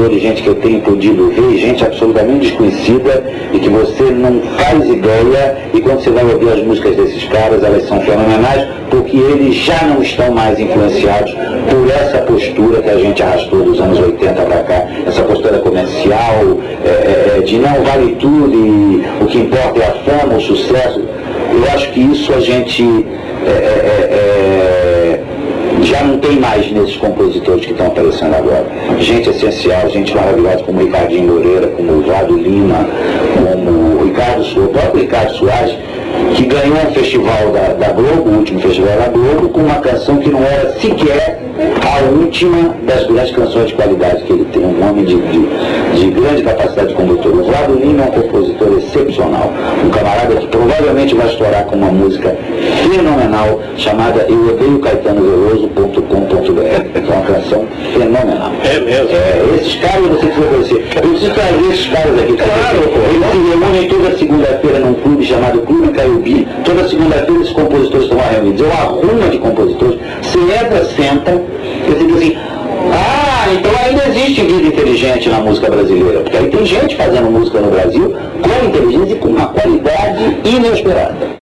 compositores, gente que eu tenho podido ver, gente absolutamente desconhecida e que você não faz ideia, e quando você vai ouvir as músicas desses caras, elas são fenomenais, porque eles já não estão mais influenciados por essa postura que a gente arrastou dos anos 80 para cá, essa postura comercial, de não vale tudo e o que importa é a fama, o sucesso. Eu acho que isso a gente já não tem mais nesses compositores que estão aparecendo agora. Gente essencial, gente maravilhosa como o Ricardinho Loureira, como o Vado Lima, como o próprio Ricardo Soares, que ganhou um festival da Globo, o último festival da Globo, com uma canção que não era sequer a última das grandes canções de qualidade que ele tem, um homem de grande capacidade de compositor. O Vado Lima é um compositor excepcional, um camarada que provavelmente vai estourar com uma música fenomenal chamada Eu Odeio Caetano Veloso.com.br. É uma canção fenomenal. É mesmo? Esses caras você precisa conhecer. Eu preciso trazer esses caras aqui. Claro, eles se reúnem toda segunda-feira num clube chamado Clube Caiubi. Toda segunda-feira esses compositores estão lá reunidos. É uma ruma de compositores. Você entra, senta, e você diz assim, então ainda existe vida inteligente na música brasileira. Porque aí tem gente fazendo música no Brasil com inteligência e com uma qualidade inesperada.